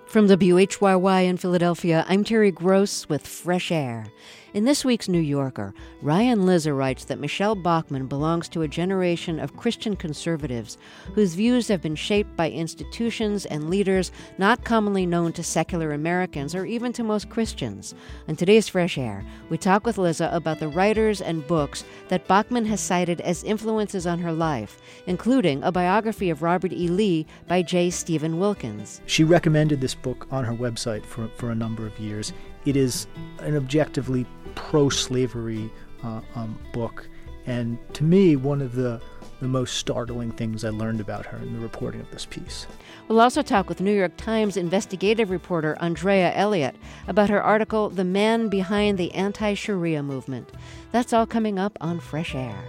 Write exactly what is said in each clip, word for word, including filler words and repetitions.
From W H Y Y in Philadelphia, I'm Terry Gross with Fresh Air. In this week's New Yorker, Ryan Lizza writes that Michele Bachmann belongs to a generation of Christian conservatives whose views have been shaped by institutions and leaders not commonly known to secular Americans or even to most Christians. On today's Fresh Air, we talk with Lizza about the writers and books that Bachmann has cited as influences on her life, including a biography of Robert E. Lee by J. Stephen Wilkins. She recommended this book on her website for, for a number of years. It is an objectively pro-slavery uh, um, book, and to me, one of the, the most startling things I learned about her in the reporting of this piece. We'll also talk with New York Times investigative reporter Andrea Elliott about her article, The Man Behind the Anti-Sharia Movement. That's all coming up on Fresh Air.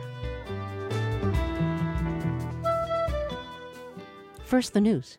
First, the news.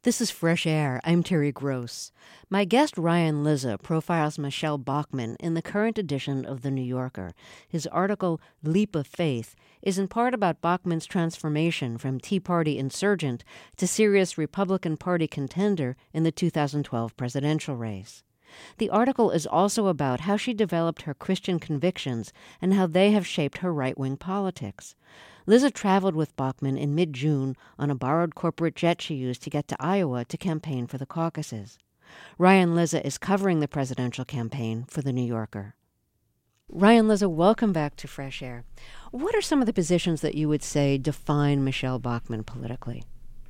This is Fresh Air. I'm Terry Gross. My guest Ryan Lizza profiles Michele Bachmann in the current edition of The New Yorker. His article, Leap of Faith, is in part about Bachmann's transformation from Tea Party insurgent to serious Republican Party contender in the two thousand twelve presidential race. The article is also about how she developed her Christian convictions and how they have shaped her right-wing politics. Lizza traveled with Bachmann in mid-June on a borrowed corporate jet she used to get to Iowa to campaign for the caucuses. Ryan Lizza is covering the presidential campaign for The New Yorker. Ryan Lizza, welcome back to Fresh Air. What are some of the positions that you would say define Michele Bachmann politically?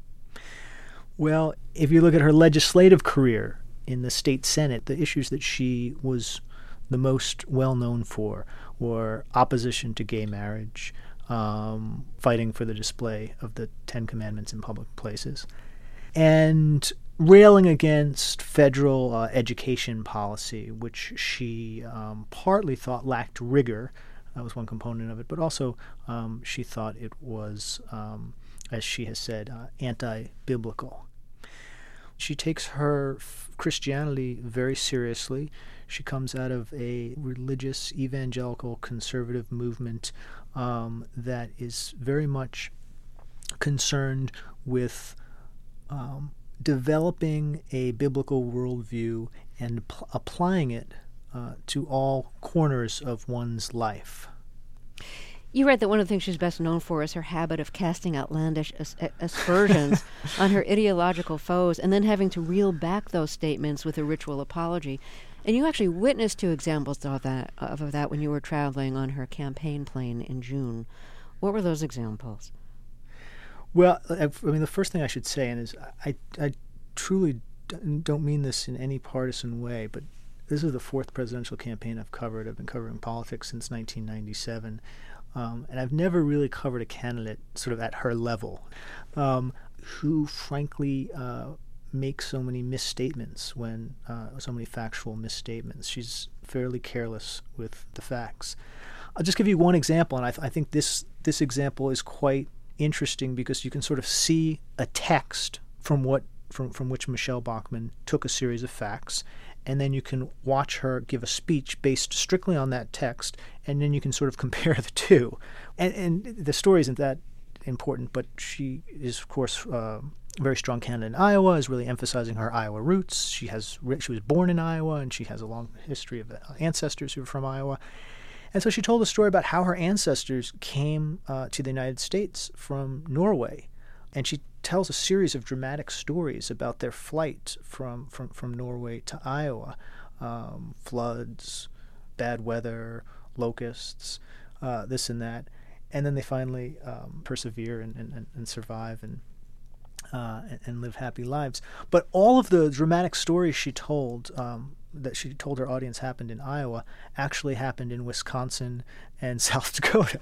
Well, if you look at her legislative career in the state Senate, the issues that she was the most well-known for were opposition to gay marriage, Um, fighting for the display of the Ten Commandments in public places, and railing against federal uh, education policy, which she um, partly thought lacked rigor. That was one component of it, but also um, she thought it was, um, as she has said, uh, anti-biblical. She takes her f- Christianity very seriously. She comes out of a religious, evangelical, conservative movement um, that is very much concerned with um, developing a biblical worldview and pl- applying it uh, to all corners of one's life. You read that one of the things she's best known for is her habit of casting outlandish as- aspersions on her ideological foes and then having to reel back those statements with a ritual apology. And you actually witnessed two examples of that, of that when you were traveling on her campaign plane in June. What were those examples? Well, I, I mean, the first thing I should say and is I, I truly don't mean this in any partisan way, but this is the fourth presidential campaign I've covered. I've been covering politics since nineteen ninety-seven. Um, and I've never really covered a candidate sort of at her level um, who, frankly, uh, makes so many misstatements when uh, so many factual misstatements. She's fairly careless with the facts. I'll just give you one example, and I, th- I think this this example is quite interesting because you can sort of see a text from what from from which Michele Bachmann took a series of facts. And then you can watch her give a speech based strictly on that text, and then you can sort of compare the two. And, and the story isn't that important, but she is, of course, uh, a very strong candidate in Iowa, is really emphasizing her Iowa roots. She has she was born in Iowa, and she has a long history of ancestors who are from Iowa. And so she told a story about how her ancestors came uh, to the United States from Norway. And she tells a series of dramatic stories about their flight from, from, from Norway to Iowa. Um, floods, bad weather, locusts, uh, this and that. And then they finally um, persevere and, and, and survive and, uh, and and live happy lives. But all of the dramatic stories she told, um, that she told her audience happened in Iowa, actually happened in Wisconsin and South Dakota.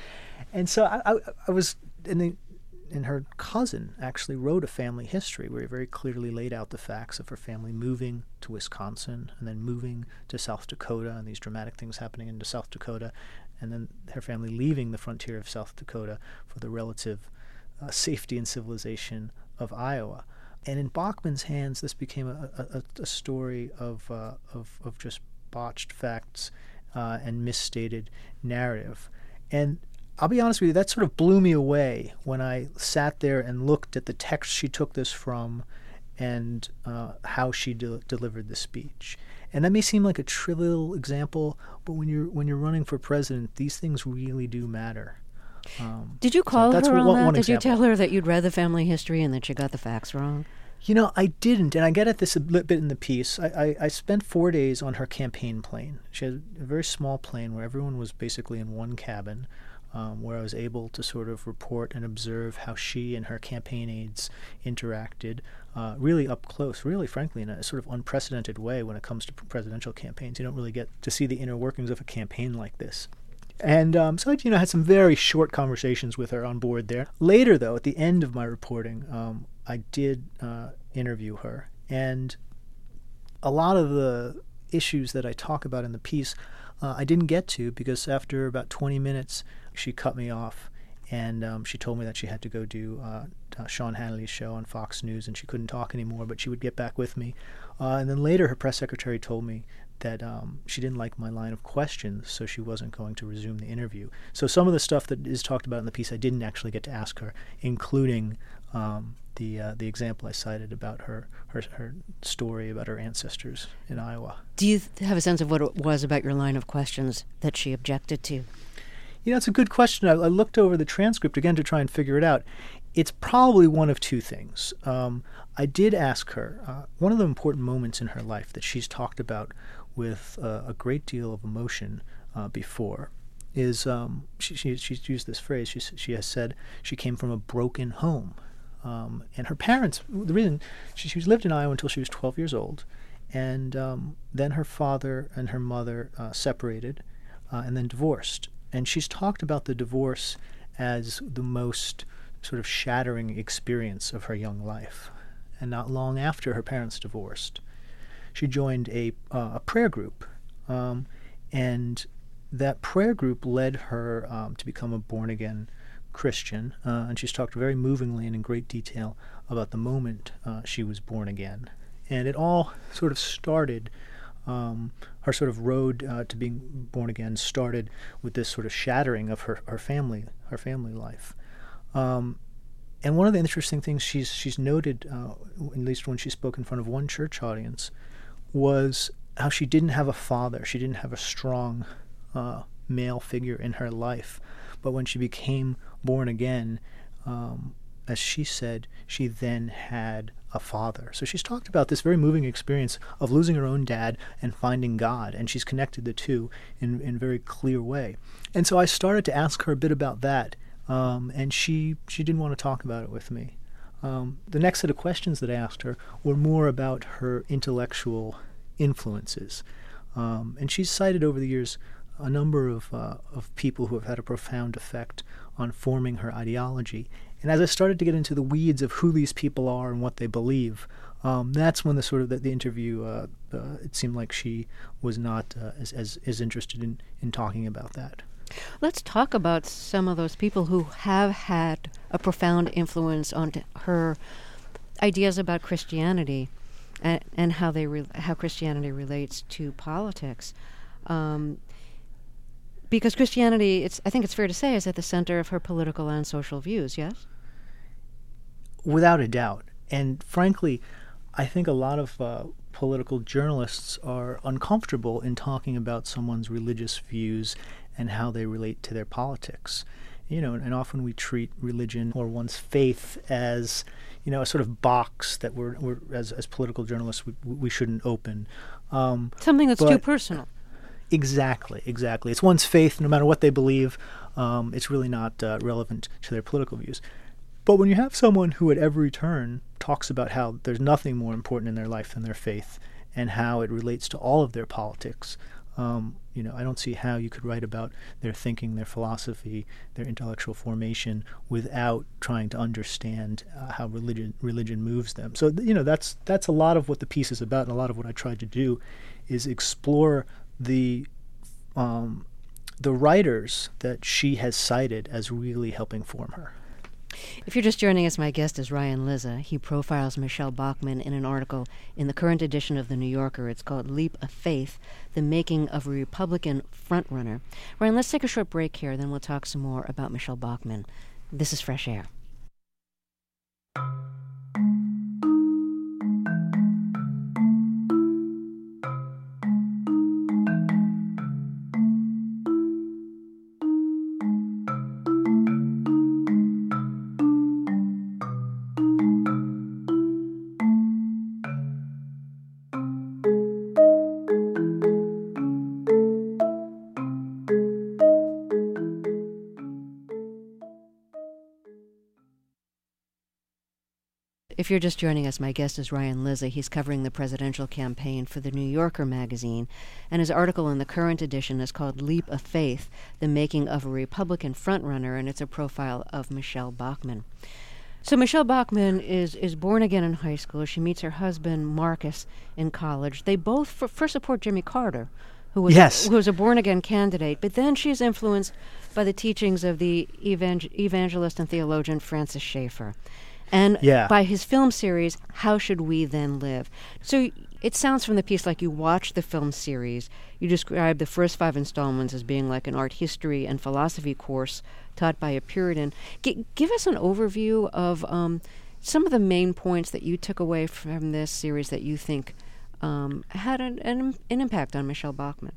And so I, I, I was in the... And her cousin actually wrote a family history where he very clearly laid out the facts of her family moving to Wisconsin and then moving to South Dakota and these dramatic things happening into South Dakota, and then her family leaving the frontier of South Dakota for the relative uh, safety and civilization of Iowa. And in Bachmann's hands, this became a, a, a story of, uh, of of just botched facts uh, and misstated narrative. And I'll be honest with you, that sort of blew me away when I sat there and looked at the text she took this from and uh, how she de- delivered the speech. And that may seem like a trivial example, but when you're when you're running for president, these things really do matter. Um, Did you call so her on one, that? one Did example. you tell her that you'd read the family history and that she got the facts wrong? You know, I didn't, and I get at this a bit in the piece. I, I, I spent four days on her campaign plane. She had a very small plane where everyone was basically in one cabin. Um, where I was able to sort of report and observe how she and her campaign aides interacted uh, really up close, really, frankly, in a sort of unprecedented way when it comes to presidential campaigns. You don't really get to see the inner workings of a campaign like this. And um, so I you know, had some very short conversations with her on board there. Later, though, at the end of my reporting, um, I did uh, interview her. And a lot of the issues that I talk about in the piece uh, I didn't get to because after about twenty minutes, she cut me off And um, she told me that she had to go do uh, uh, Sean Hannity's show on Fox News, and she couldn't talk anymore, but she would get back with me. Uh, and then later, her press secretary told me that um, she didn't like my line of questions, so she wasn't going to resume the interview. So some of the stuff that is talked about in the piece I didn't actually get to ask her, including um, the uh, the example I cited about her, her her story about her ancestors in Iowa. Do you have a sense of what it was about your line of questions that she objected to? You know, it's a good question. I, I looked over the transcript again to try and figure it out. It's probably one of two things. Um, I did ask her, uh, one of the important moments in her life that she's talked about with uh, a great deal of emotion uh, before is, um, she, she, she's used this phrase, she, she has said she came from a broken home. Um, and her parents, the reason, she, she lived in Iowa until she was twelve years old. And um, then her father and her mother uh, separated uh, and then divorced. And she's talked about the divorce as the most sort of shattering experience of her young life. And not long after her parents divorced, she joined a, uh, a prayer group. Um, and that prayer group led her um, to become a born-again Christian. Uh, and she's talked very movingly and in great detail about the moment uh, she was born again. And it all sort of started Um, her sort of road uh, to being born again started with this sort of shattering of her, her family, her family life. Um, and one of the interesting things she's she's noted, uh, at least when she spoke in front of one church audience, was how she didn't have a father. She didn't have a strong uh, male figure in her life. But when she became born again, um, as she said, she then had a father. So she's talked about this very moving experience of losing her own dad and finding God, and she's connected the two in, in a very clear way. And so I started to ask her a bit about that, um, and she, she didn't want to talk about it with me. Um, the next set of questions that I asked her were more about her intellectual influences. Um, and she's cited over the years a number of, uh, of people who have had a profound effect on forming her ideology. And as I started to get into the weeds of who these people are and what they believe, um, that's when the sort of the, the interview, uh, uh, it seemed like she was not uh, as, as as interested in, in talking about that. Let's talk about some of those people who have had a profound influence on t- her ideas about Christianity and, and how they re- how Christianity relates to politics. Um, Because Christianity, it's I think it's fair to say, is at the center of her political and social views, yes? Without a doubt. And frankly, I think a lot of uh, political journalists are uncomfortable in talking about someone's religious views and how they relate to their politics. You know, and often we treat religion or one's faith as, you know, a sort of box that we're, we're as, as political journalists, we, we shouldn't open. Um, Something that's but, too personal. Exactly, exactly. It's one's faith, no matter what they believe. Um, it's really not uh, relevant to their political views. But when you have someone who at every turn talks about how there's nothing more important in their life than their faith and how it relates to all of their politics, um, you know, I don't see how you could write about their thinking, their philosophy, their intellectual formation without trying to understand uh, how religion religion moves them. So, you know, that's that's a lot of what the piece is about, and a lot of what I tried to do is explore the um, the writers that she has cited as really helping form her. If you're just joining us, my guest is Ryan Lizza. He profiles Michele Bachmann in an article in the current edition of The New Yorker. It's called Leap of Faith, The Making of a Republican Frontrunner. Ryan, let's take a short break here, then we'll talk some more about Michele Bachmann. This is Fresh Air. If you're just joining us, my guest is Ryan Lizza. He's covering the presidential campaign for The New Yorker magazine, and his article in the current edition is called Leap of Faith, The Making of a Republican Frontrunner, and it's a profile of Michele Bachmann. So Michele Bachmann is, is born again in high school. She meets her husband, Marcus, in college. They both f- first support Jimmy Carter, who was, yes. who was a born-again candidate. But then she's influenced by the teachings of the evangel- evangelist and theologian Francis Schaeffer. And yeah. by his film series, How Should We Then Live? So it sounds from the piece like you watched the film series. You described the first five installments as being like an art history and philosophy course taught by a Puritan. G- give us an overview of um, some of the main points that you took away from this series that you think um, had an, an, an impact on Michele Bachmann.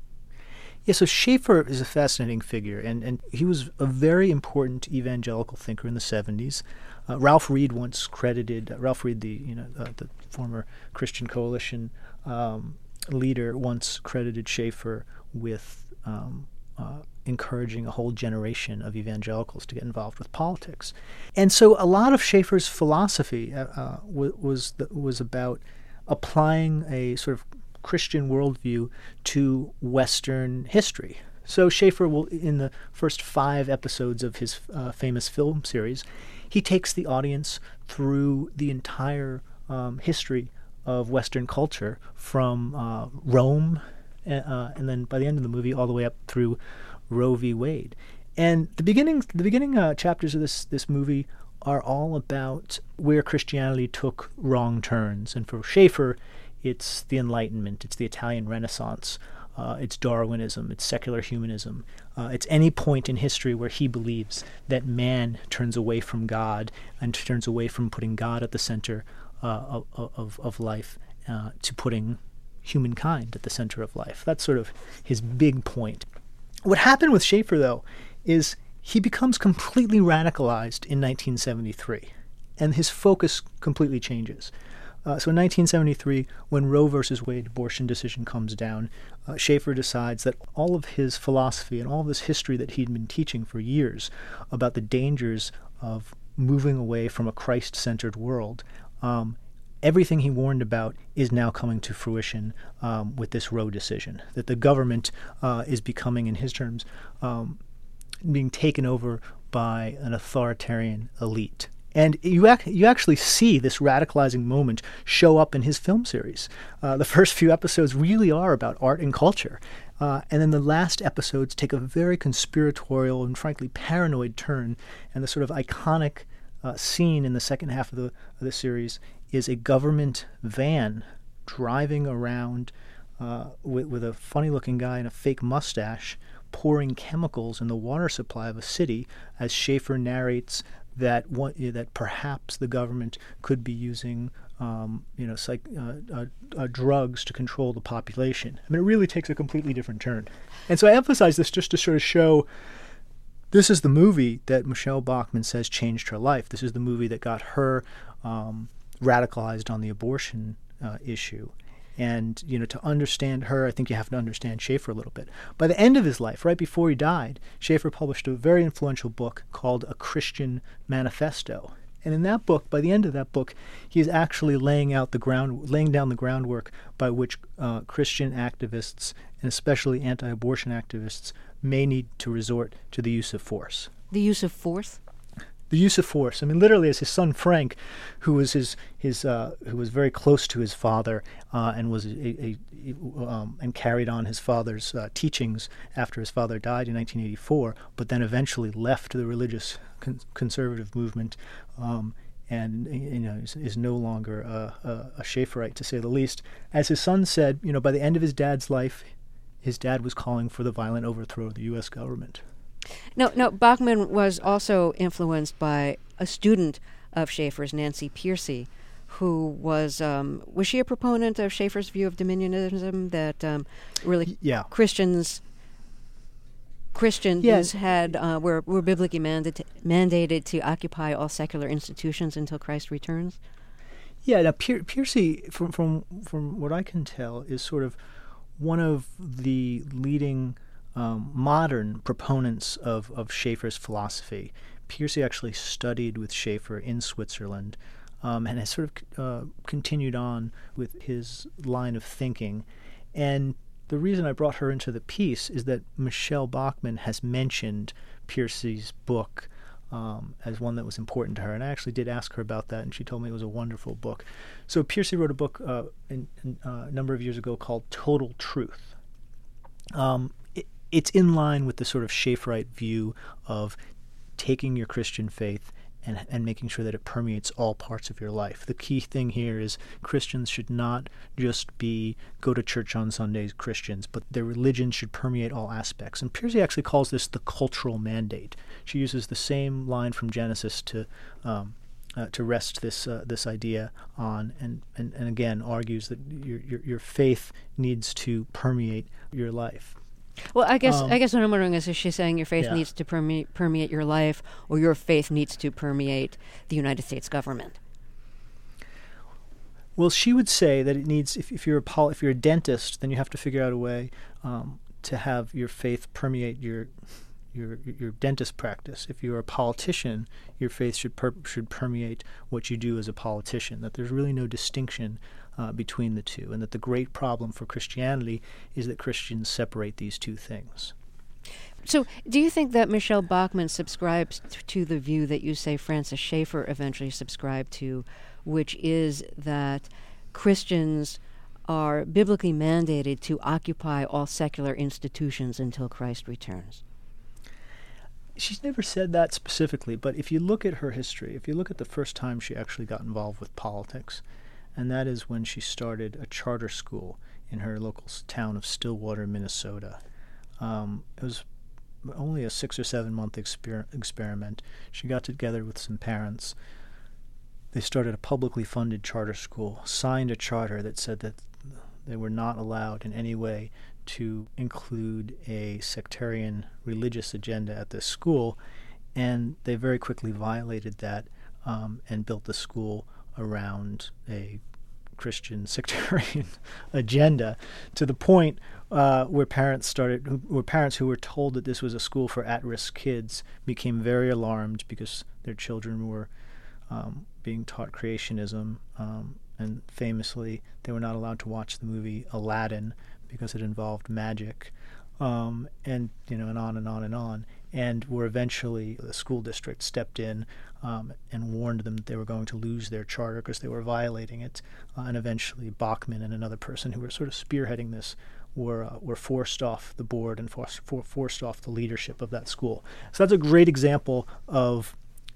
Yeah, so Schaeffer is a fascinating figure, and, and he was a very important evangelical thinker in the seventies. Uh, Ralph Reed once credited, uh, Ralph Reed, the you know uh, the former Christian Coalition um, leader, once credited Schaeffer with um, uh, encouraging a whole generation of evangelicals to get involved with politics. And so a lot of Schaeffer's philosophy uh, uh, w- was the, was about applying a sort of Christian worldview to Western history. So Schaeffer will, in the first five episodes of his uh, famous film series, he takes the audience through the entire um, history of Western culture, from uh, Rome, uh, and then by the end of the movie, all the way up through Roe v. Wade. And the beginning, the beginning uh, chapters of this this movie are all about where Christianity took wrong turns. And for Schaeffer, it's the Enlightenment, it's the Italian Renaissance, uh, it's Darwinism, it's secular humanism. Uh, it's any point in history where he believes that man turns away from God and turns away from putting God at the center uh, of, of, of life uh, to putting humankind at the center of life. That's sort of his big point. What happened with Schaeffer, though, is he becomes completely radicalized in nineteen seventy-three, and his focus completely changes. Uh, so in nineteen seventy-three, when Roe versus Wade abortion decision comes down, uh, Schaeffer decides that all of his philosophy and all of this history that he'd been teaching for years about the dangers of moving away from a Christ-centered world, um, everything he warned about is now coming to fruition um, with this Roe decision, that the government uh, is becoming, in his terms, um, being taken over by an authoritarian elite. And you ac- you actually see this radicalizing moment show up in his film series. Uh, the first few episodes really are about art and culture. Uh, and then the last episodes take a very conspiratorial and frankly paranoid turn. And the sort of iconic uh, scene in the second half of the, of the series is a government van driving around uh, with, with a funny-looking guy in a fake mustache pouring chemicals in the water supply of a city, as Schaeffer narrates that one, that perhaps the government could be using, um, you know, psych, uh, uh, uh, drugs to control the population. I mean, it really takes a completely different turn. And so I emphasize this just to sort of show this is the movie that Michele Bachmann says changed her life. This is the movie that got her um, radicalized on the abortion uh, issue. And, you know, to understand her, I think you have to understand Schaeffer a little bit. By the end of his life, right before he died, Schaeffer published a very influential book called A Christian Manifesto. And in that book, by the end of that book, he's actually laying out the ground, laying down the groundwork by which uh, Christian activists, and especially anti-abortion activists, may need to resort to the use of force. The use of force? The use of force. I mean, literally, as his son Frank, who was his his uh, who was very close to his father uh, and was a, a, a um, and carried on his father's uh, teachings after his father died in nineteen eighty-four, but then eventually left the religious con- conservative movement, um, and you know is, is no longer a, a, a Schaefferite, to say the least. As his son said, you know, by the end of his dad's life, his dad was calling for the violent overthrow of the U S government. No, no. Bachmann was also influenced by a student of Schaeffer's, Nancy Pearcey, who was um, was she a proponent of Schaeffer's view of dominionism, that um, really yeah. Christians Christians yes. had uh, were were biblically mandated mandated to occupy all secular institutions until Christ returns? Yeah. Now, Pier- Pearcey, from from from what I can tell, is sort of one of the leading Um, modern proponents of, of Schaeffer's philosophy. Pearcey actually studied with Schaeffer in Switzerland um, and has sort of uh, continued on with his line of thinking. And the reason I brought her into the piece is that Michele Bachmann has mentioned Pearcey's book um, as one that was important to her. And I actually did ask her about that, and she told me it was a wonderful book. So Pearcey wrote a book uh, in, in, uh, a number of years ago called Total Truth. Um, it, it's in line with the sort of Schaefferite view of taking your Christian faith and, and making sure that it permeates all parts of your life. The key thing here is Christians should not just be go to church on Sundays Christians, but their religion should permeate all aspects. And Piercy actually calls this the cultural mandate. She uses the same line from Genesis to um, uh, to rest this uh, this idea on, and, and, and again argues that your, your your faith needs to permeate your life. Well, I guess Um, I guess what I'm wondering is, is she saying your faith yeah. needs to permeate, permeate your life, or your faith needs to permeate the United States government? Well, she would say that it needs. If, if you're a pol- if you're a dentist, then you have to figure out a way um, to have your faith permeate your your your dentist practice. If you're a politician, your faith should per- should permeate what you do as a politician. That there's really no distinction Uh, between the two, and that the great problem for Christianity is that Christians separate these two things. So, do you think that Michele Bachmann subscribes t- to the view that you say Francis Schaeffer eventually subscribed to, which is that Christians are biblically mandated to occupy all secular institutions until Christ returns? She's never said that specifically, but if you look at her history, if you look at the first time she actually got involved with politics, and that is when she started a charter school in her local town of Stillwater, Minnesota. Um, it was only a six or seven month exper- experiment. She got together with some parents. They started a publicly funded charter school, signed a charter that said that they were not allowed in any way to include a sectarian religious agenda at this school, and they very quickly violated that um, and built the school around a Christian sectarian agenda, to the point uh, where parents started, where parents who were told that this was a school for at-risk kids became very alarmed because their children were um, being taught creationism, um, and famously they were not allowed to watch the movie Aladdin because it involved magic, um, and you know, and on and on and on. And were eventually, the school district stepped in um, and warned them that they were going to lose their charter because they were violating it. Uh, and eventually Bachmann and another person who were sort of spearheading this were uh, were forced off the board and forced, for, forced off the leadership of that school. So that's a great example of,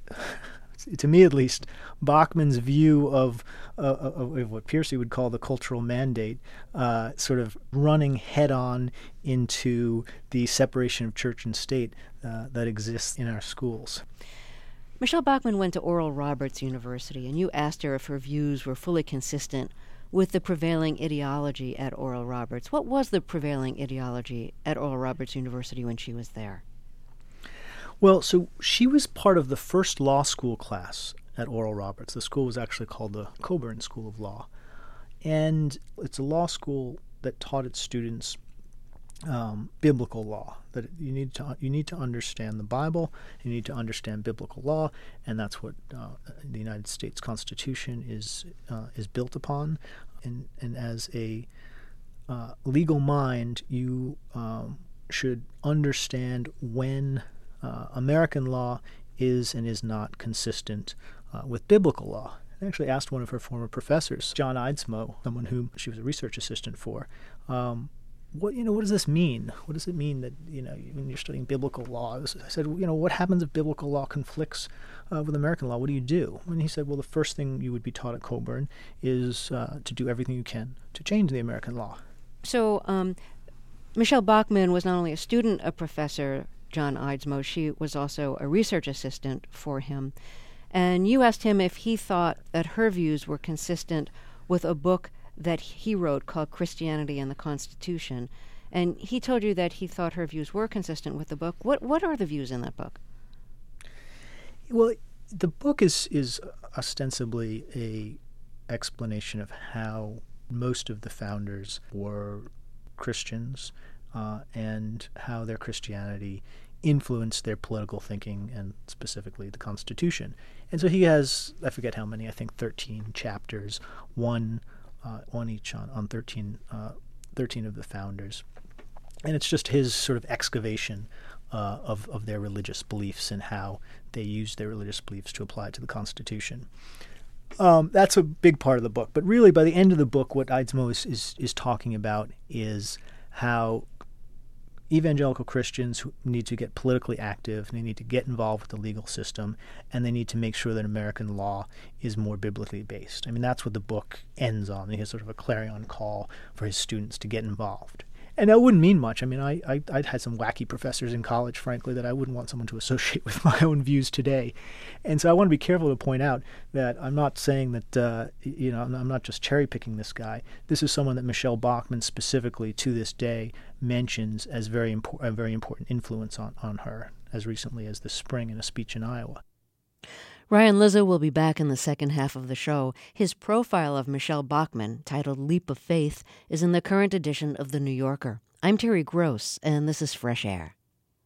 to me at least, Bachmann's view of, uh, of, of what Piercy would call the cultural mandate, uh, sort of running head-on into the separation of church and state uh, that exists in our schools. Michele Bachmann went to Oral Roberts University, and you asked her if her views were fully consistent with the prevailing ideology at Oral Roberts. What was the prevailing ideology at Oral Roberts University when she was there? Well, so she was part of the first law school class at Oral Roberts. The school was actually called the Coburn School of Law. And it's a law school that taught its students um, biblical law. That you need to you need to understand the Bible, you need to understand biblical law, and that's what uh, the United States Constitution is uh, is built upon. And and as a uh, legal mind, you um, should understand when Uh, American law is and is not consistent uh, with biblical law. I actually asked one of her former professors, John Eidsmoe, someone whom she was a research assistant for, um, what you know, what does this mean? What does it mean that you know when you're studying biblical law? I, was, I said, you know, what happens if biblical law conflicts uh, with American law? What do you do? And he said, well, the first thing you would be taught at Coburn is uh, to do everything you can to change the American law. So um, Michele Bachmann was not only a student of Professor John Eidsmoe, she was also a research assistant for him. And you asked him if he thought that her views were consistent with a book that he wrote called Christianity and the Constitution. And he told you that he thought her views were consistent with the book. What what are the views in that book? Well, the book is is ostensibly a explanation of how most of the founders were Christians, uh, and how their Christianity influenced their political thinking and specifically the Constitution. And so he has, I forget how many, I think thirteen chapters, one uh, one each on, on thirteen, uh, thirteen of the founders. And it's just his sort of excavation uh, of, of their religious beliefs and how they used their religious beliefs to apply to the Constitution. Um, that's a big part of the book. But really, by the end of the book, what Eidsmoe is, is, is talking about is how evangelical Christians who need to get politically active, they need to get involved with the legal system, and they need to make sure that American law is more biblically based. I mean, that's what the book ends on. He has sort of a clarion call for his students to get involved. And that wouldn't mean much. I mean, I, I, I'd had some wacky professors in college, frankly, that I wouldn't want someone to associate with my own views today. And so I want to be careful to point out that I'm not saying that, uh, you know, I'm not just cherry-picking this guy. This is someone that Michele Bachmann specifically, to this day, mentions as very impor- a very important influence on, on her, as recently as this spring in a speech in Iowa. Ryan Lizza will be back in the second half of the show. His profile of Michele Bachmann, titled Leap of Faith, is in the current edition of The New Yorker. I'm Terry Gross, and this is Fresh Air.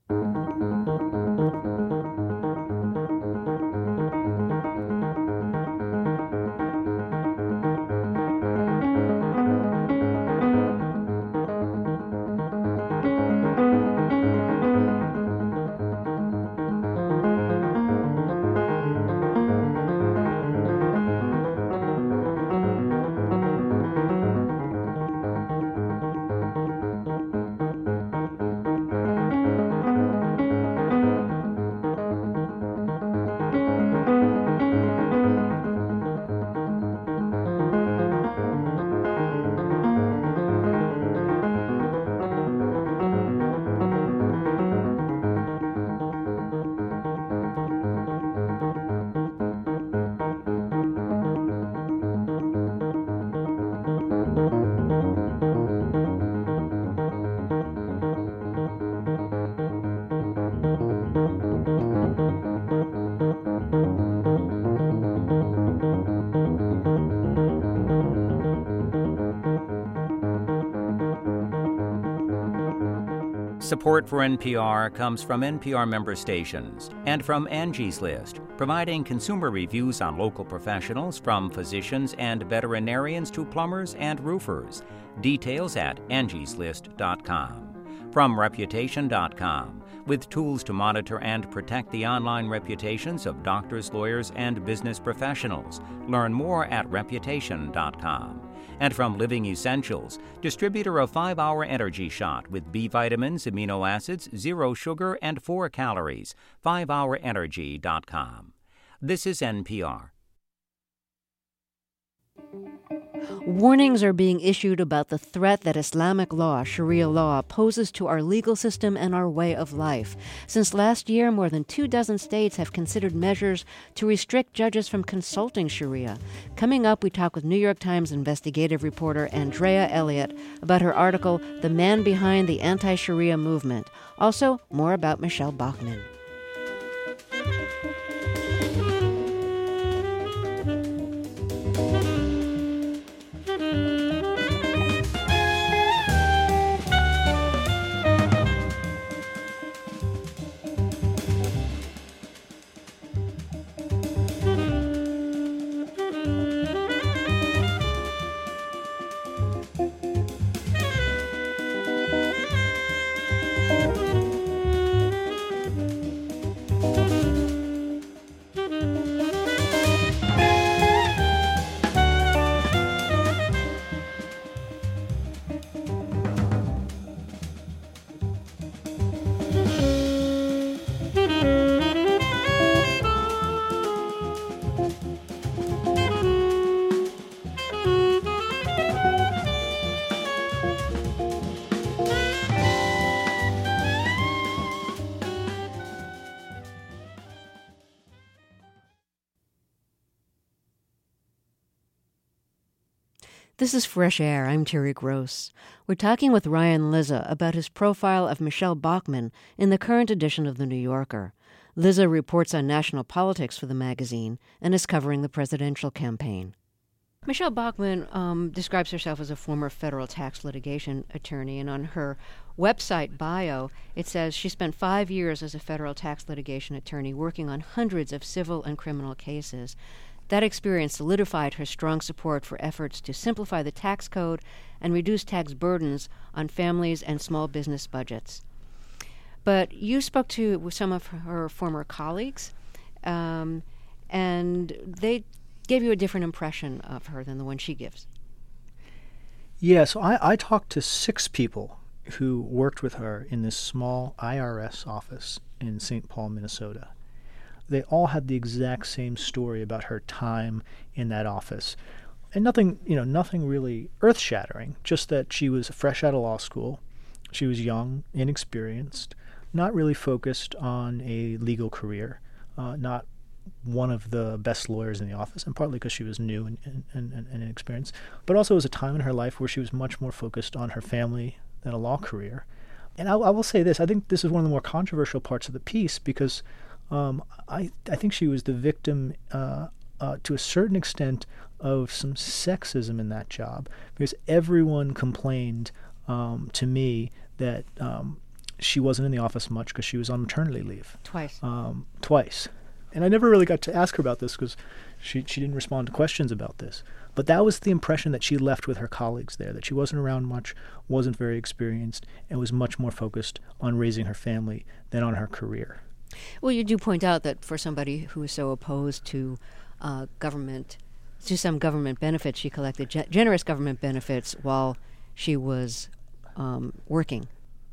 Support for N P R comes from N P R member stations and from Angie's List, providing consumer reviews on local professionals from physicians and veterinarians to plumbers and roofers. Details at angies list dot com. From reputation dot com, with tools to monitor and protect the online reputations of doctors, lawyers, and business professionals. Learn more at reputation dot com. And from Living Essentials, distributor of five-hour energy shot with B vitamins, amino acids, zero sugar, and four calories. five hour energy dot com. This is N P R. Warnings are being issued about the threat that Islamic law, Sharia law, poses to our legal system and our way of life. Since last year, more than two dozen states have considered measures to restrict judges from consulting Sharia. Coming up, we talk with New York Times investigative reporter Andrea Elliott about her article, The Man Behind the Anti-Sharia Movement. Also, more about Michele Bachmann. This is Fresh Air. I'm Terry Gross. We're talking with Ryan Lizza about his profile of Michele Bachmann in the current edition of The New Yorker. Lizza reports on national politics for the magazine and is covering the presidential campaign. Michele Bachmann um, describes herself as a former federal tax litigation attorney, and on her website bio, it says she spent five years as a federal tax litigation attorney working on hundreds of civil and criminal cases. That experience solidified her strong support for efforts to simplify the tax code and reduce tax burdens on families and small business budgets. But you spoke to some of her former colleagues, um, and they gave you a different impression of her than the one she gives. Yeah, so I, I talked to six people who worked with her in this small I R S office in Saint Paul, Minnesota. They all had the exact same story about her time in that office. And nothing, you know, nothing really earth-shattering, just that she was fresh out of law school. She was young, inexperienced, not really focused on a legal career, uh, not one of the best lawyers in the office, and partly because she was new and, and, and, and inexperienced, but also it was a time in her life where she was much more focused on her family than a law career. And I, I will say this, I think this is one of the more controversial parts of the piece, because um, I, I think she was the victim, uh, uh, to a certain extent, of some sexism in that job, because everyone complained um, to me that um, she wasn't in the office much because she was on maternity leave. Twice. Um, twice. And I never really got to ask her about this because she, she didn't respond to questions about this. But that was the impression that she left with her colleagues there, that she wasn't around much, wasn't very experienced, and was much more focused on raising her family than on her career. Well, you do point out that for somebody who is so opposed to uh, government, to some government benefits, she collected ge- generous government benefits while she was um, working.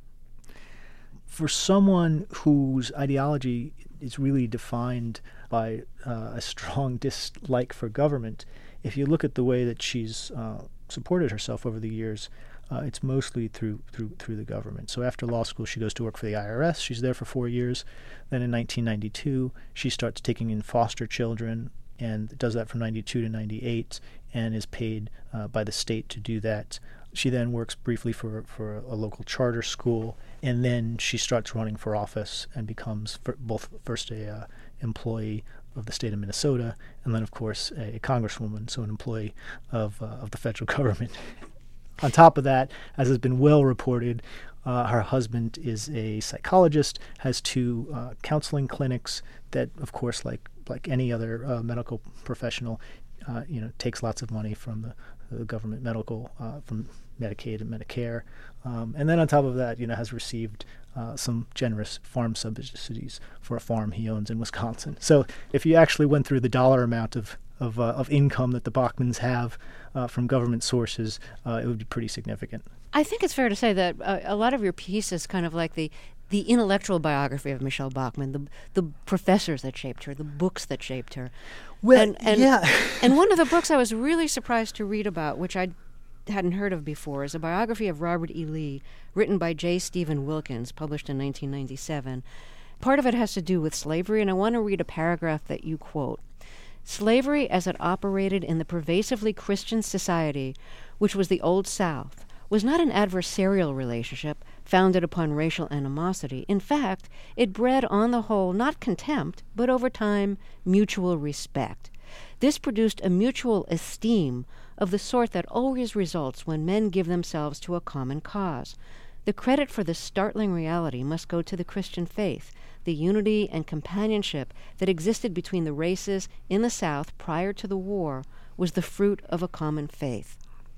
For someone whose ideology is really defined by uh, a strong dislike for government, if you look at the way that she's uh, supported herself over the years, uh, it's mostly through through through the government. So after law school, she goes to work for the I R S. She's there for four years. Then in nineteen ninety-two, she starts taking in foster children and does that from ninety-two to ninety-eight and is paid uh, by the state to do that. She then works briefly for, for a local charter school, and then she starts running for office and becomes for both first a uh, employee of the state of Minnesota, and then, of course, a congresswoman, so an employee of uh, of the federal government. On top of that, as has been well reported, uh, her husband is a psychologist, has two uh, counseling clinics that, of course, like like any other uh, medical professional, uh, you know, takes lots of money from the, the government medical, uh, from Medicaid and Medicare. Um, and then on top of that, you know, has received uh, some generous farm subsidies for a farm he owns in Wisconsin. So if you actually went through the dollar amount of of, uh, of income that the Bachmans have uh, from government sources, uh, it would be pretty significant. I think it's fair to say that uh, a lot of your piece is kind of like the the intellectual biography of Michele Bachmann, the the professors that shaped her, the books that shaped her. Well, and, and, yeah. and one of the books I was really surprised to read about, which I hadn't heard of before, is a biography of Robert E. Lee, written by J. Stephen Wilkins, published in nineteen ninety-seven. Part of it has to do with slavery, and I want to read a paragraph that you quote. Slavery as it operated in the pervasively Christian society, which was the Old South, was not an adversarial relationship founded upon racial animosity. In fact, it bred on the whole not contempt, but over time, mutual respect. This produced a mutual esteem of the sort that always results when men give themselves to a common cause. The credit for this startling reality must go to the Christian faith. The unity and companionship that existed between the races in the South prior to the war was the fruit of a common faith.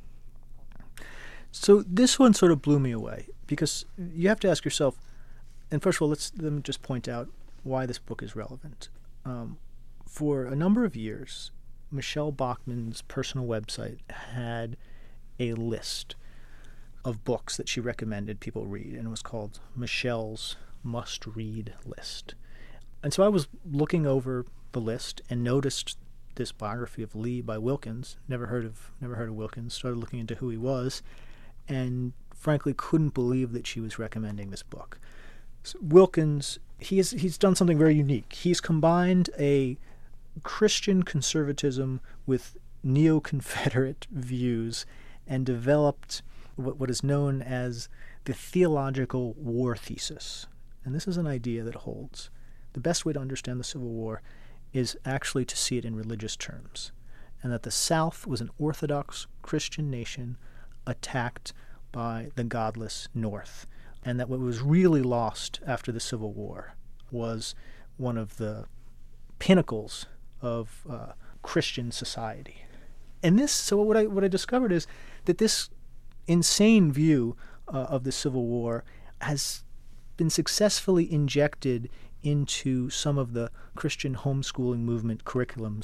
So this one sort of blew me away, because you have to ask yourself, and first of all, let's let me just point out why this book is relevant. Um, for a number of years, Michele Bachmann's personal website had a list of books that she recommended people read, and it was called Michele's Must-Read List. And so I was looking over the list and noticed this biography of Lee by Wilkins. Never heard of never heard of Wilkins. Started looking into who he was, and frankly couldn't believe that she was recommending this book. So Wilkins, he is, he's done something very unique. He's combined a Christian conservatism with neo-Confederate views and developed what, what is known as the theological war thesis. And this is an idea that holds. The best way to understand the Civil War is actually to see it in religious terms, and that the South was an Orthodox Christian nation attacked by the godless North, and that what was really lost after the Civil War was one of the pinnacles of uh, Christian society. And this, so what I what I discovered is that this insane view uh, of the Civil War has been successfully injected into some of the Christian homeschooling movement curriculums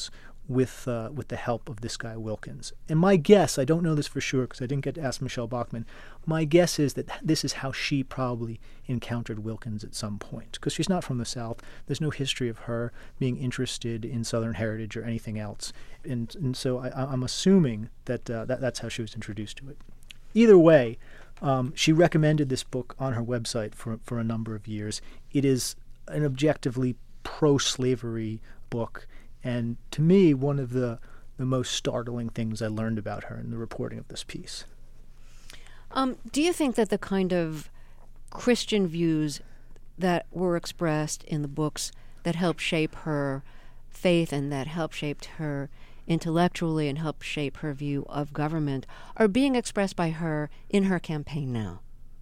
with uh, with the help of this guy Wilkins. And my guess, I don't know this for sure because I didn't get to ask Michele Bachmann, my guess is that this is how she probably encountered Wilkins at some point, because she's not from the South. There's no history of her being interested in Southern heritage or anything else. And, and so I, I'm assuming that, uh, that that's how she was introduced to it. Either way, um, she recommended this book on her website for, for a number of years. It is an objectively pro-slavery book. And to me, one of the, the most startling things I learned about her in the reporting of this piece. Um, do you think that the kind of Christian views that were expressed in the books that helped shape her faith and that helped shape her intellectually and helped shape her view of government are being expressed by her in her campaign now?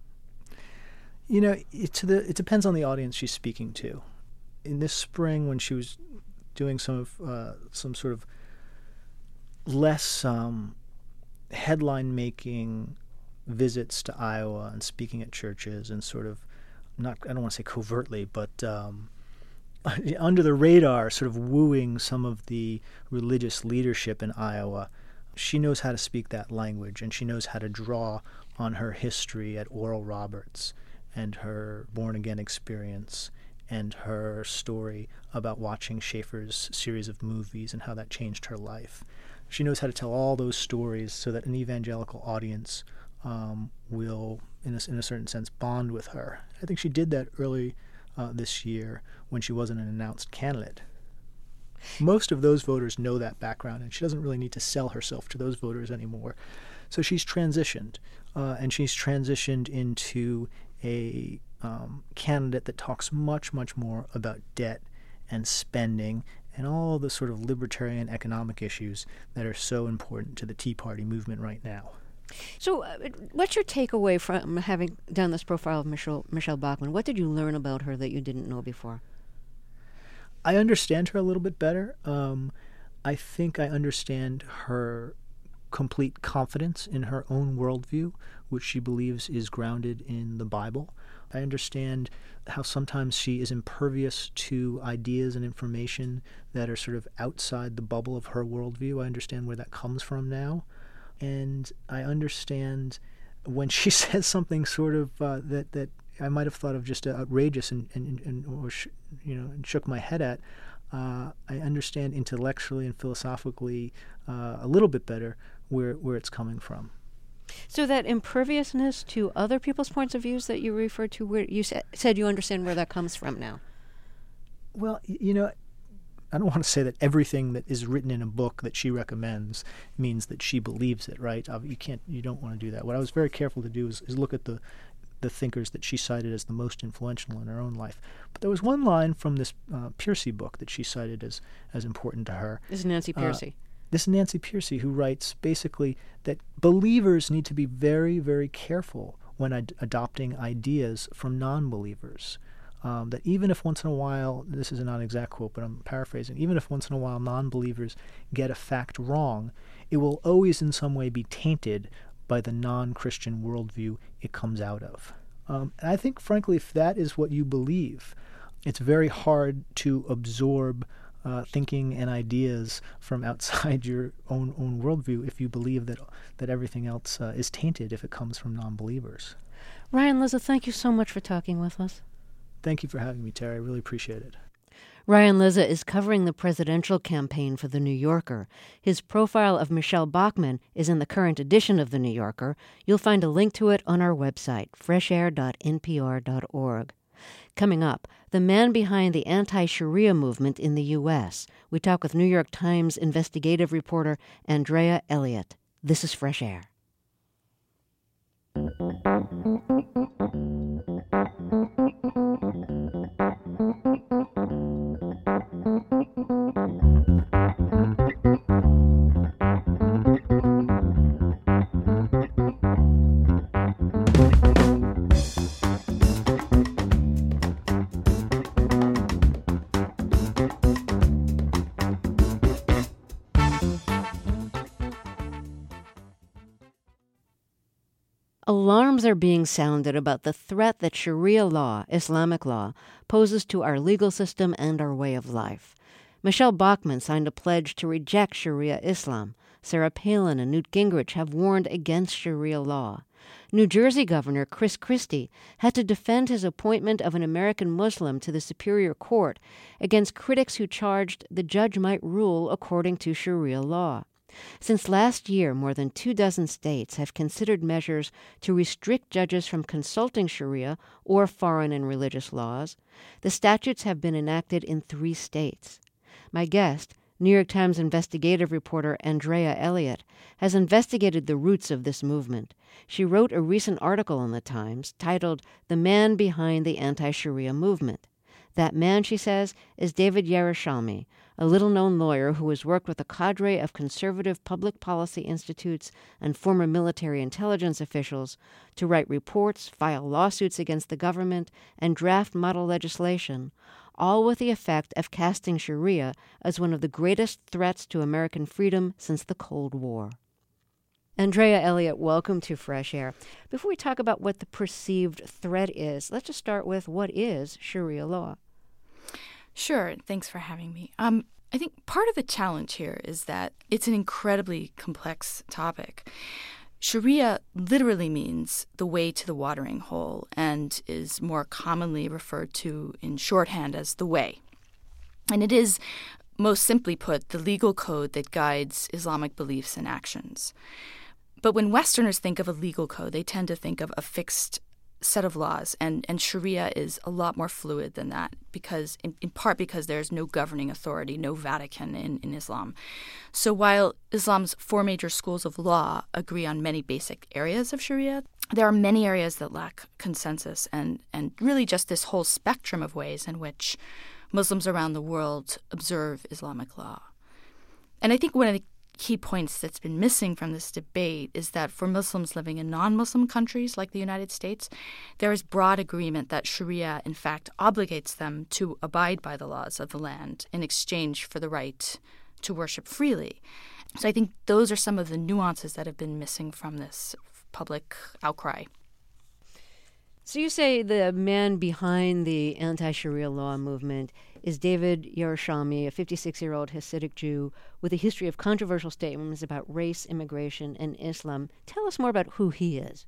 You know, it, to the, it depends on the audience she's speaking to. In this spring, when she was doing some of uh, some sort of less um, headline-making visits to Iowa and speaking at churches and sort of not I don't want to say covertly, but um, under the radar, sort of wooing some of the religious leadership in Iowa. She knows how to speak that language, and she knows how to draw on her history at Oral Roberts and her born-again experience and her story about watching Schaeffer's series of movies and how that changed her life. She knows how to tell all those stories so that an evangelical audience um, will, in a, in a certain sense, bond with her. I think she did that early uh, this year when she wasn't an announced candidate. Most of those voters know that background, and she doesn't really need to sell herself to those voters anymore. So she's transitioned, uh, and she's transitioned into a um, candidate that talks much, much more about debt and spending and all the sort of libertarian economic issues that are so important to the Tea Party movement right now. So uh, what's your takeaway from having done this profile of Michele, Michele Bachmann? What did you learn about her that you didn't know before? I understand her a little bit better. Um, I think I understand her complete confidence in her own worldview, which she believes is grounded in the Bible. I understand how sometimes she is impervious to ideas and information that are sort of outside the bubble of her worldview. I understand where that comes from now. And I understand when she says something sort of uh, that, that I might have thought of just outrageous and, and, and or sh- you know, and shook my head at, uh, I understand intellectually and philosophically uh, a little bit better where where it's coming from. So that imperviousness to other people's points of views that you referred to, where you sa- said you understand where that comes from now. Well, you know, I don't want to say that everything that is written in a book that she recommends means that she believes it, right? You can't, you don't want to do that. What I was very careful to do is, is look at the the thinkers that she cited as the most influential in her own life. But there was one line from this uh, Piercy book that she cited as as important to her. This is Nancy Piercy. Uh, This is Nancy Piercy, who writes basically that believers need to be very, very careful when ad- adopting ideas from non-believers. Um, that even if once in a while, this is a non-exact quote, but I'm paraphrasing, even if once in a while non-believers get a fact wrong, it will always in some way be tainted by the non-Christian worldview it comes out of. Um, and I think, frankly, if that is what you believe, it's very hard to absorb Uh, thinking and ideas from outside your own own worldview if you believe that that everything else uh, is tainted if it comes from non-believers. Ryan Lizza, thank you so much for talking with us. Thank you for having me, Terry. I really appreciate it. Ryan Lizza is covering the presidential campaign for The New Yorker. His profile of Michele Bachmann is in the current edition of The New Yorker. You'll find a link to it on our website, fresh air dot n p r dot org. Coming up, the man behind the anti-Sharia movement in the U S. We talk with New York Times investigative reporter Andrea Elliott. This is Fresh Air. Alarms are being sounded about the threat that Sharia law, Islamic law, poses to our legal system and our way of life. Michelle Bachmann signed a pledge to reject Sharia Islam. Sarah Palin and Newt Gingrich have warned against Sharia law. New Jersey Governor Chris Christie had to defend his appointment of an American Muslim to the Superior Court against critics who charged the judge might rule according to Sharia law. Since last year, more than two dozen states have considered measures to restrict judges from consulting Sharia or foreign and religious laws. The statutes have been enacted in three states. My guest, New York Times investigative reporter Andrea Elliott, has investigated the roots of this movement. She wrote a recent article in the Times titled "The Man Behind the Anti-Sharia Movement." That man, she says, is David Yerushalmi, a little-known lawyer who has worked with a cadre of conservative public policy institutes and former military intelligence officials to write reports, file lawsuits against the government, and draft model legislation, all with the effect of casting Sharia as one of the greatest threats to American freedom since the Cold War. Andrea Elliott, welcome to Fresh Air. Before we talk about what the perceived threat is, let's just start with what is Sharia law? Sure. Thanks for having me. Um, I think part of the challenge here is that it's an incredibly complex topic. Sharia literally means the way to the watering hole and is more commonly referred to in shorthand as the way. And it is, most simply put, the legal code that guides Islamic beliefs and actions. But when Westerners think of a legal code, they tend to think of a fixed set of laws, and, and Sharia is a lot more fluid than that, because in, in part because there's no governing authority, no Vatican in, in Islam. So while Islam's four major schools of law agree on many basic areas of Sharia, there are many areas that lack consensus, and, and really just this whole spectrum of ways in which Muslims around the world observe Islamic law. And I think one of the key points that's been missing from this debate is that for Muslims living in non-Muslim countries like the United States, there is broad agreement that Sharia, in fact, obligates them to abide by the laws of the land in exchange for the right to worship freely. So I think those are some of the nuances that have been missing from this public outcry. So you say the man behind the anti-Sharia law movement is David Yerushalmi, a fifty-six-year-old Hasidic Jew with a history of controversial statements about race, immigration, and Islam. Tell us more about who he is.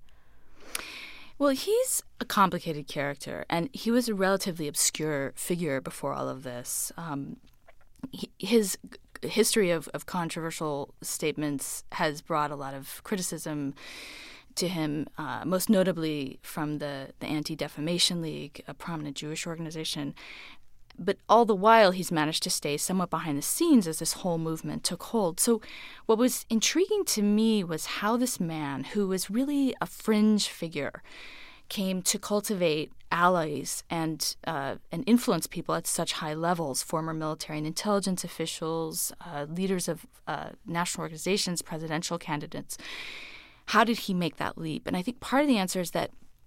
Well, he's a complicated character, and he was a relatively obscure figure before all of this. Um, he, his history of, of controversial statements has brought a lot of criticism to him, uh, most notably from the, the Anti-Defamation League, a prominent Jewish organization. But all the while, he's managed to stay somewhat behind the scenes as this whole movement took hold. So what was intriguing to me was how this man, who was really a fringe figure, came to cultivate allies and uh, and influence people at such high levels, former military and intelligence officials, uh, leaders of uh, national organizations, presidential candidates. How did he make that leap? And I think part of the answer is that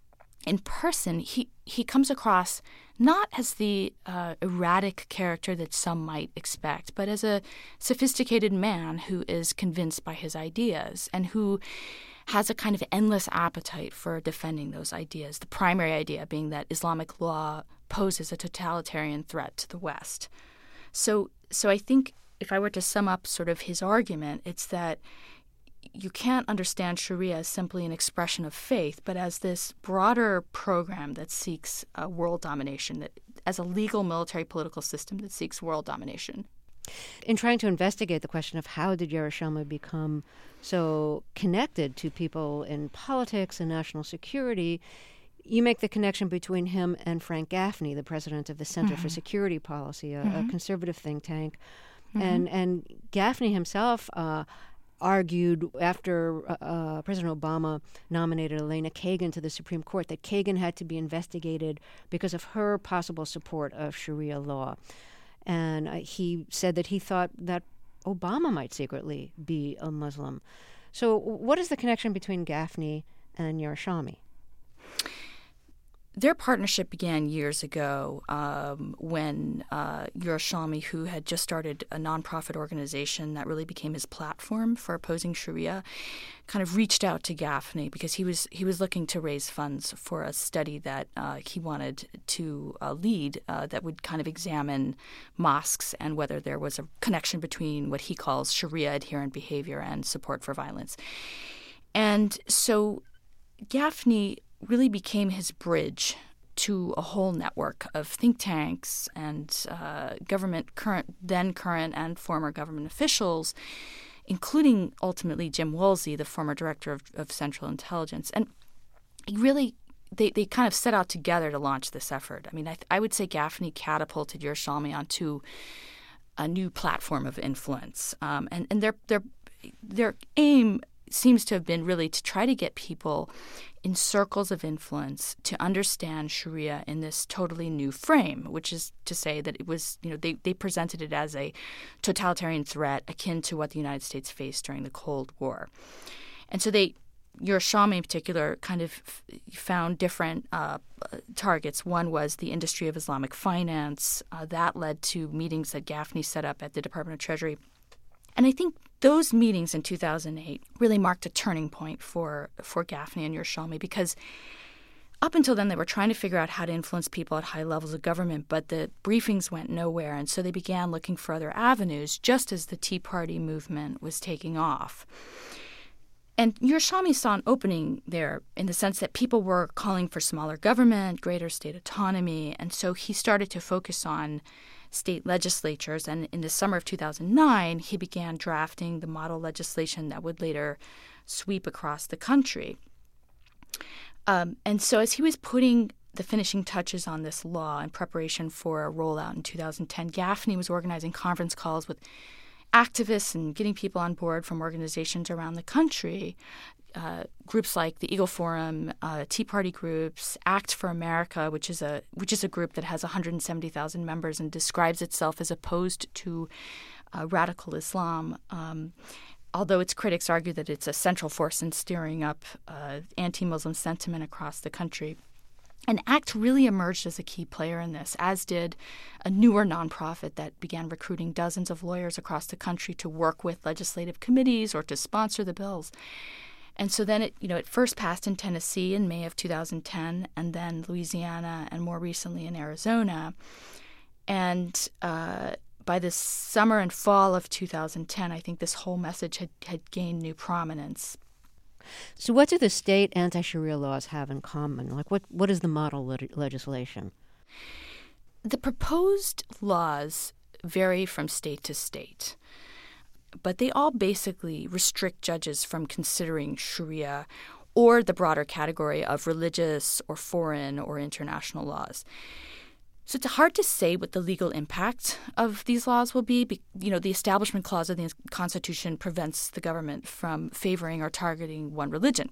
in person, he, he comes across not as the uh, erratic character that some might expect, but as a sophisticated man who is convinced by his ideas and who has a kind of endless appetite for defending those ideas, the primary idea being that Islamic law poses a totalitarian threat to the West. So, so I think if I were to sum up sort of his argument, it's that you can't understand Sharia as simply an expression of faith, but as this broader program that seeks uh, world domination, that as a legal military political system that seeks world domination. In trying to investigate the question of how did Yerushalmi become so connected to people in politics and national security, you make the connection between him and Frank Gaffney, the president of the Center mm-hmm. for Security Policy, a, mm-hmm. a conservative think tank. Mm-hmm. And, and Gaffney himself uh, argued after uh, President Obama nominated Elena Kagan to the Supreme Court that Kagan had to be investigated because of her possible support of Sharia law. And uh, he said that he thought that Obama might secretly be a Muslim. So what is the connection between Gaffney and Yerushalmi? their partnership began years ago um, when uh, Yerushalmi, who had just started a nonprofit organization that really became his platform for opposing Sharia, kind of reached out to Gaffney because he was he was looking to raise funds for a study that uh, he wanted to uh, lead uh, that would kind of examine mosques and whether there was a connection between what he calls Sharia adherent behavior and support for violence. And so Gaffney really became his bridge to a whole network of think tanks and uh, government current, then current and former government officials, including ultimately Jim Woolsey, the former director of, of Central Intelligence. And he really, they, they kind of set out together to launch this effort. I mean, I, th- I would say Gaffney catapulted Yerushalmi onto a new platform of influence. Um, and, and their, their, their aim seems to have been really to try to get people in circles of influence to understand Sharia in this totally new frame, which is to say that it was, you know, they, they presented it as a totalitarian threat akin to what the United States faced during the Cold War. And so they, Yerushalmi in particular, kind of found different uh, targets. One was the industry of Islamic finance. Uh, that led to meetings that Gaffney set up at the Department of Treasury. And I think those meetings in two thousand eight really marked a turning point for, for Gaffney and Yerushalmi because up until then they were trying to figure out how to influence people at high levels of government, but the briefings went nowhere. And so they began looking for other avenues just as the Tea Party movement was taking off. And Yerushalmi saw an opening there in the sense that people were calling for smaller government, greater state autonomy. And so he started to focus on state legislatures, and in the summer of two thousand nine, he began drafting the model legislation that would later sweep across the country. Um, and so as he was putting the finishing touches on this law in preparation for a rollout in two thousand ten, Gaffney was organizing conference calls with activists and getting people on board from organizations around the country. Uh, groups like the Eagle Forum, uh, Tea Party groups, Act for America, which is a which is a group that has one hundred seventy thousand members and describes itself as opposed to uh, radical Islam, um, although its critics argue that it's a central force in steering up uh, anti-Muslim sentiment across the country. And ACT really emerged as a key player in this, as did a newer nonprofit that began recruiting dozens of lawyers across the country to work with legislative committees or to sponsor the bills. And so then it, you know, it first passed in Tennessee in May of two thousand ten, and then Louisiana, and more recently in Arizona. And uh, by the summer and fall of two thousand ten, I think this whole message had, had gained new prominence. So what do the state anti-Sharia laws have in common? Like, what, what is the model le- legislation? The proposed laws vary from state to state, but they all basically restrict judges from considering Sharia or the broader category of religious or foreign or international laws. So it's hard to say what the legal impact of these laws will be. You know, the Establishment Clause of the Constitution prevents the government from favoring or targeting one religion.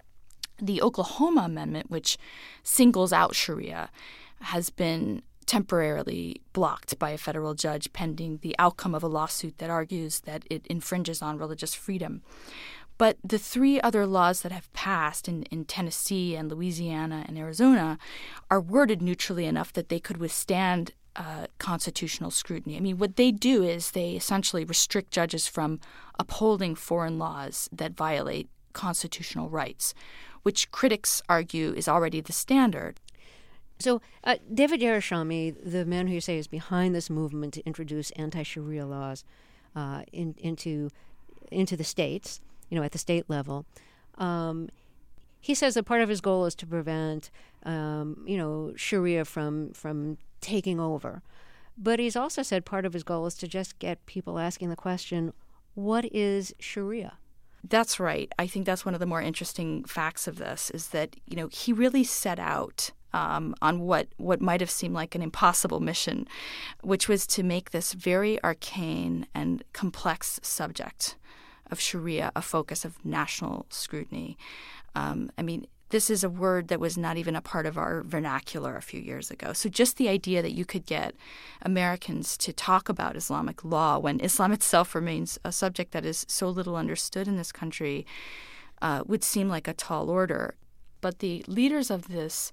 The Oklahoma Amendment, which singles out Sharia, has been temporarily blocked by a federal judge pending the outcome of a lawsuit that argues that it infringes on religious freedom. But the three other laws that have passed in, in Tennessee and Louisiana and Arizona are worded neutrally enough that they could withstand uh, constitutional scrutiny. I mean, what they do is they essentially restrict judges from upholding foreign laws that violate constitutional rights, which critics argue is already the standard. So uh, David Yerushalmi, the man who you say is behind this movement to introduce anti-Sharia laws uh, in, into into the states, you know, at the state level, um, he says that part of his goal is to prevent, um, you know, Sharia from from taking over. But he's also said part of his goal is to just get people asking the question, what is Sharia? That's right. I think that's one of the more interesting facts of this is that, you know, he really set out um, on what, what might have seemed like an impossible mission, which was to make this very arcane and complex subject of Sharia a focus of national scrutiny. Um, I mean, this is a word that was not even a part of our vernacular a few years ago. So just the idea that you could get Americans to talk about Islamic law when Islam itself remains a subject that is so little understood in this country uh, would seem like a tall order. But the leaders of this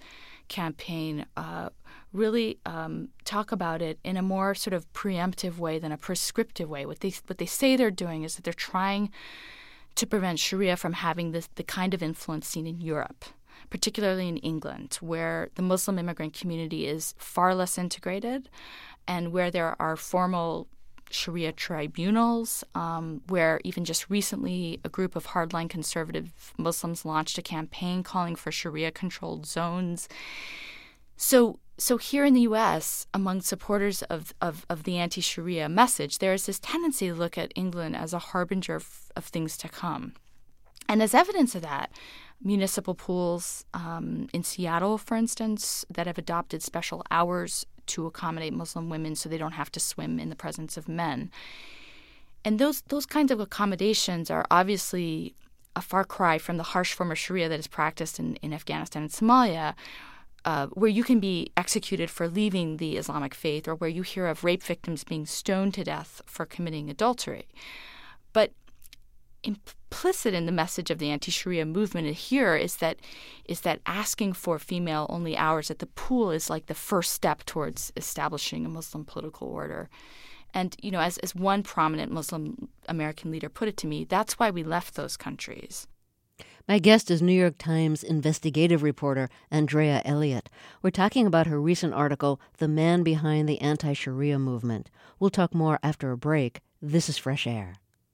campaign uh, really um, talk about it in a more sort of preemptive way than a prescriptive way. What they what they say they're doing is that they're trying to prevent Sharia from having this, the kind of influence seen in Europe, particularly in England, where the Muslim immigrant community is far less integrated and where there are formal Sharia tribunals, um, where even just recently a group of hardline conservative Muslims launched a campaign calling for Sharia-controlled zones. So so here in the U S, among supporters of, of, of the anti-Sharia message, there is this tendency to look at England as a harbinger of, of things to come. And as evidence of that, municipal pools um, in Seattle, for instance, that have adopted special hours to accommodate Muslim women so they don't have to swim in the presence of men. And those those kinds of accommodations are obviously a far cry from the harsh form of Sharia that is practiced in, in Afghanistan and Somalia, uh, where you can be executed for leaving the Islamic faith, or where you hear of rape victims being stoned to death for committing adultery. But implicit in the message of the anti-Sharia movement here is that is that asking for female-only hours at the pool is like the first step towards establishing a Muslim political order. And, you know, as, as one prominent Muslim American leader put it to me, that's why we left those countries. My guest is New York Times investigative reporter Andrea Elliott. We're talking about her recent article, The Man Behind the Anti-Sharia Movement. We'll talk more after a break. This is Fresh Air.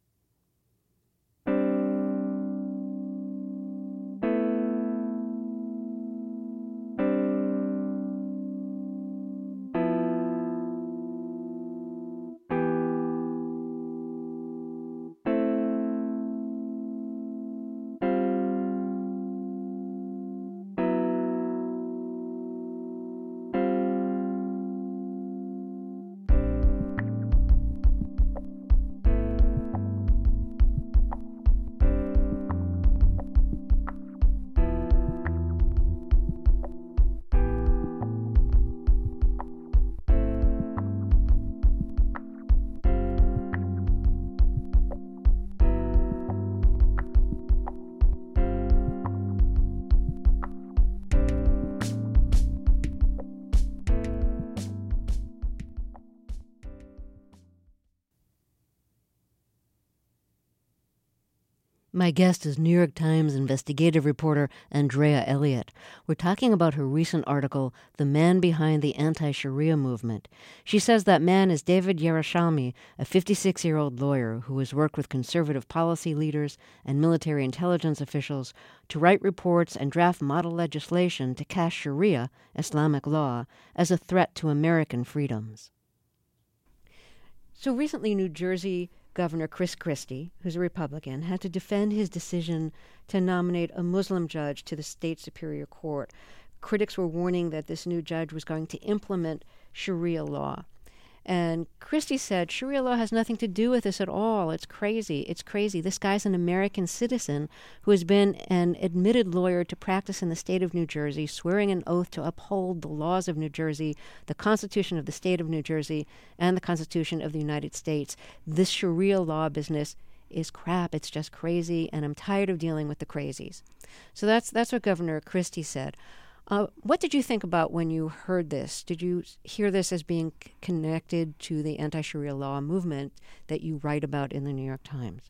My guest is New York Times investigative reporter Andrea Elliott. We're talking about her recent article, The Man Behind the Anti-Sharia Movement. She says that man is David Yerushalmi, a fifty-six-year-old lawyer who has worked with conservative policy leaders and military intelligence officials to write reports and draft model legislation to cast Sharia, Islamic law, as a threat to American freedoms. So recently, New Jersey Governor Chris Christie, who's a Republican, had to defend his decision to nominate a Muslim judge to the state Superior Court. Critics were warning that this new judge was going to implement Sharia law. And Christie said, Sharia law has nothing to do with this at all. It's crazy. It's crazy. This guy's an American citizen who has been an admitted lawyer to practice in the state of New Jersey, swearing an oath to uphold the laws of New Jersey, the Constitution of the state of New Jersey, and the Constitution of the United States. This Sharia law business is crap. It's just crazy, and I'm tired of dealing with the crazies. So that's that's what Governor Christie said. Uh, what did you think about when you heard this? Did you hear this as being c- connected to the anti-Sharia law movement that you write about in the New York Times?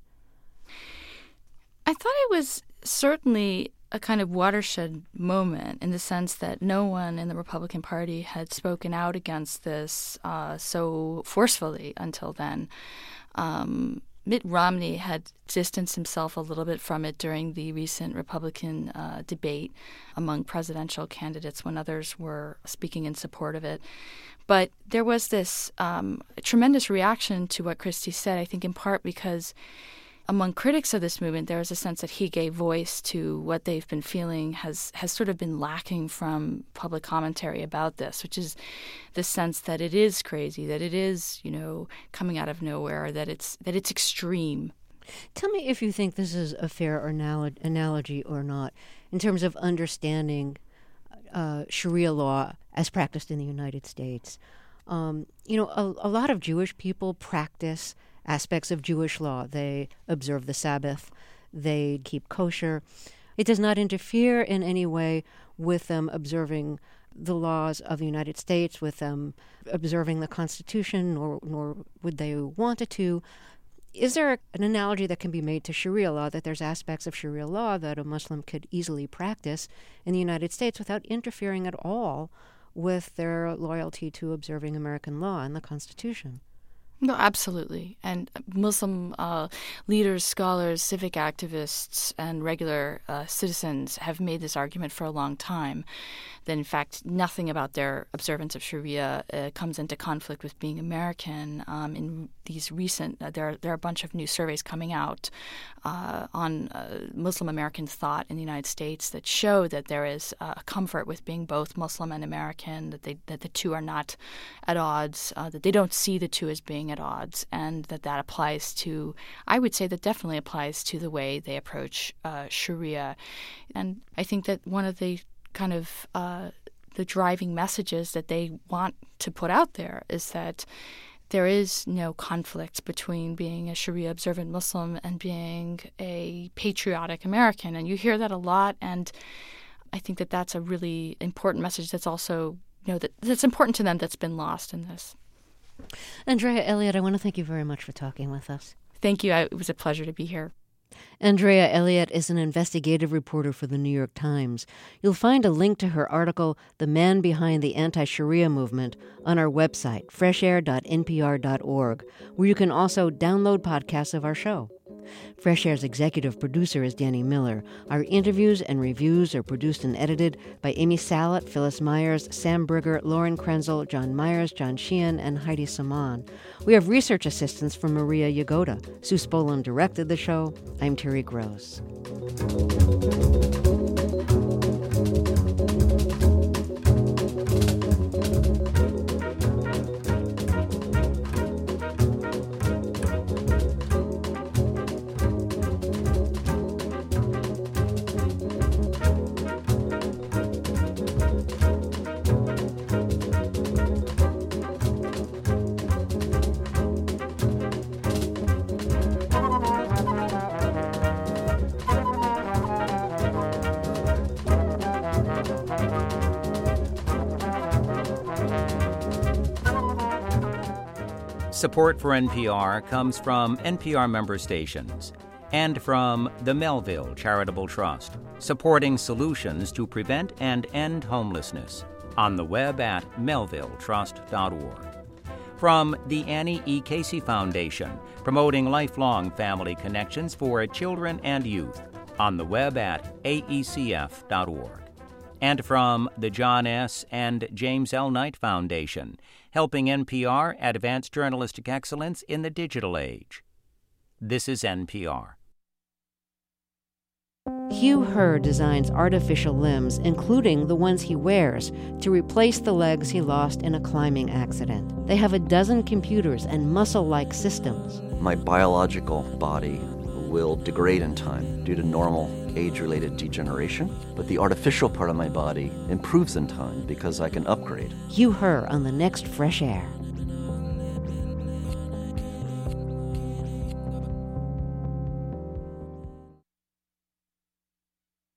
I thought it was certainly a kind of watershed moment in the sense that no one in the Republican Party had spoken out against this uh, so forcefully until then. Um, Mitt Romney had distanced himself a little bit from it during the recent Republican uh, debate among presidential candidates when others were speaking in support of it. But there was this um, tremendous reaction to what Christie said, I think in part because among critics of this movement, there is a sense that he gave voice to what they've been feeling has, has sort of been lacking from public commentary about this, which is the sense that it is crazy, that it is, you know, coming out of nowhere, that it's that it's extreme. Tell me if you think this is a fair anal- analogy or not in terms of understanding uh, Sharia law as practiced in the United States. Um, you know, a, a lot of Jewish people practice aspects of Jewish law. They observe the Sabbath, they keep kosher. It does not interfere in any way with them observing the laws of the United States, with them observing the Constitution, nor, nor would they want it to. Is there an analogy that can be made to Sharia law, that there's aspects of Sharia law that a Muslim could easily practice in the United States without interfering at all with their loyalty to observing American law and the Constitution? No, absolutely. And Muslim uh, leaders, scholars, civic activists, and regular uh, citizens have made this argument for a long time, that in fact nothing about their observance of Sharia uh, comes into conflict with being American. Um, in these recent, uh, there, are, there are a bunch of new surveys coming out uh, on uh, Muslim American thought in the United States that show that there is a uh, comfort with being both Muslim and American, that they that the two are not at odds, uh, that they don't see the two as being at odds, and that that applies to, I would say that definitely applies to the way they approach uh, Sharia. And I think that one of the kind of uh, the driving messages that they want to put out there is that there is no conflict between being a Sharia observant Muslim and being a patriotic American. And you hear that a lot, and I think that that's a really important message that's also, you know, that, that's important to them that's been lost in this. Andrea Elliott, I want to thank you very much for talking with us. Thank you. I, it was a pleasure to be here. Andrea Elliott is an investigative reporter for the New York Times. You'll find a link to her article, The Man Behind the Anti-Sharia Movement, on our website, fresh air dot n p r dot org, where you can also download podcasts of our show. Fresh Air's executive producer is Danny Miller. Our interviews and reviews are produced and edited by Amy Salet, Phyllis Myers, Sam Brigger, Lauren Krenzel, John Myers, John Sheehan, and Heidi Saman. We have research assistance from Maria Yagoda. Sue Spolin directed the show. I'm Terry Gross. Support for N P R comes from N P R member stations and from the Melville Charitable Trust, supporting solutions to prevent and end homelessness, on the web at melville trust dot org. From the Annie E. Casey Foundation, promoting lifelong family connections for children and youth, on the web at a e c f dot org. And from the John S. and James L. Knight Foundation, helping N P R advance journalistic excellence in the digital age. This is N P R. Hugh Herr designs artificial limbs, including the ones he wears, to replace the legs he lost in a climbing accident. They have a dozen computers and muscle-like systems. My biological body will degrade in time due to normal age-related degeneration, but the artificial part of my body improves in time because I can upgrade. Hugh Herr on the next Fresh Air.